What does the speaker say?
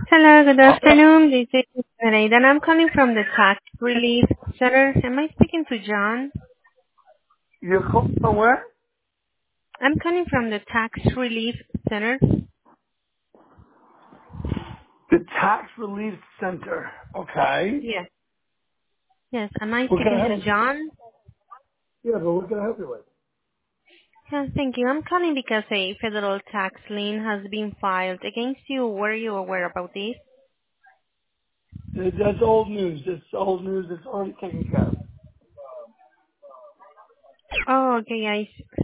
Hello, good afternoon. This is Nereida, and I'm calling from the Tax Relief Center. Am I speaking to John? You're calling from where? I'm calling from the Tax Relief Center. The Tax Relief Center. Okay. Yes. Yes. Am I What can I speaking help to you? John? Yeah, but what can I help you with? Yes, thank you. I'm calling because a federal tax lien has been filed against you. Were you aware about this? That's old news. That's old news. It's already taken care of. Oh, okay.